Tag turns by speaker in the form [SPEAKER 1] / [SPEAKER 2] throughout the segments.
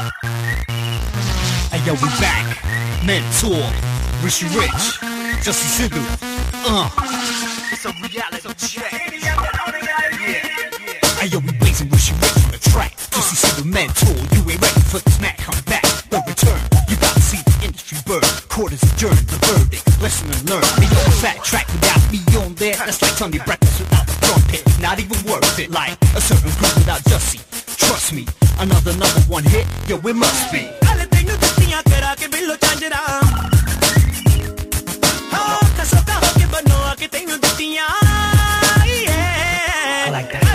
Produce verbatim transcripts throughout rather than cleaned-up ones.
[SPEAKER 1] Hey yo, we back. Mentor, Rishi Rich, Justin Sidhu. Uh. It's a reality check. Hey yo, we blazing Rishi Rich on the track. Justin Sidhu, Mentor, you ain't ready for this Mac. Come back, the return. You gotta see the industry burn. Court is adjourned, the verdict. Lesson and learn. Hey yo, fat track without me on there. That's like Sunday breakfast without the drum pit. Not even worth it. Like a certain group without Jussie. Trust me, another number one hit. Yo, it must be.
[SPEAKER 2] I like that.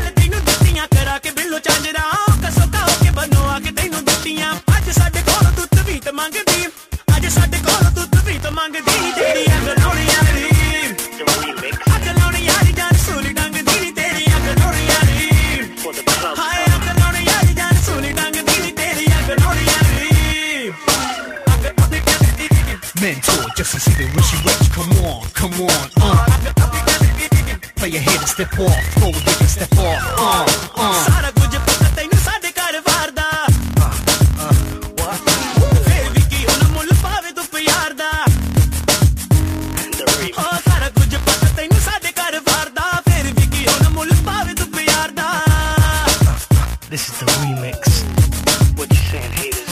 [SPEAKER 1] Mentor, just to see the Rishi Rich. Come on, come on, uh. Play your head and step off, flow with it and step off, uh, uh.
[SPEAKER 2] This is the remix. What you saying, haters?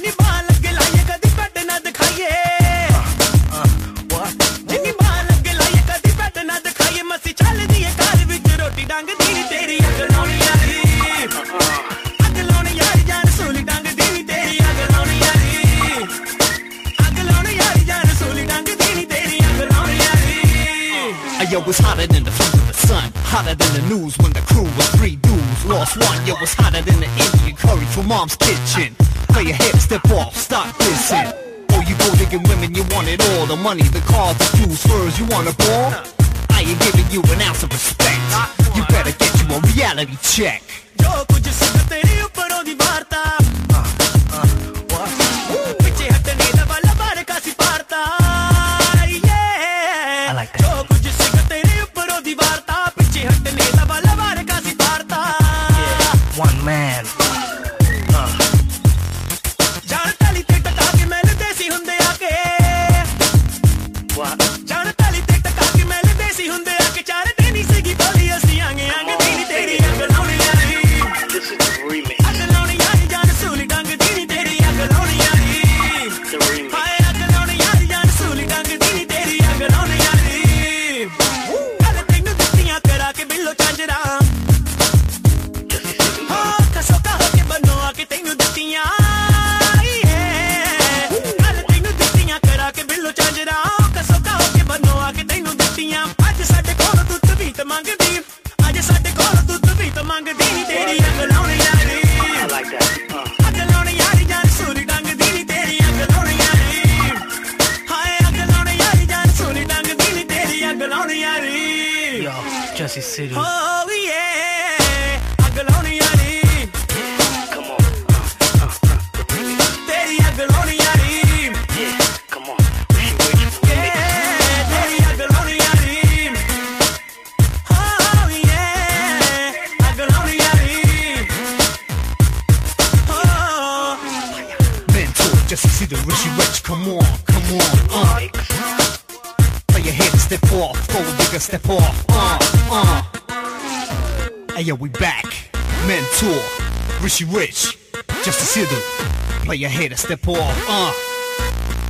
[SPEAKER 1] Yo, it's hotter than the flames of the sun. Hotter than the news when the crew was three dudes. Lost one, yo, it's hotter than the Indian curry from mom's kitchen. Play your head, step off, stop dissing. Oh, you go digging women, you want it all. The money, the cars, the shoes, furs, you want a ball? I ain't giving you an ounce of respect. You better get you a reality check.
[SPEAKER 2] I like that. One man. Uh. What? This is the remix. The remix. I like that. Uh. Yo, Justin Sidhu.
[SPEAKER 3] Oh yeah,
[SPEAKER 2] Come on. Uh, uh, uh. Yeah, come on. Rishi Rich.
[SPEAKER 1] Mentor, just to see the Rishi Rich. Come on, come on, uh. Play your head and step off, go bigger, step off, uh, uh. Hey yo, we back. Mentor, Rishi Rich, just to see the. Play your head and step off, uh.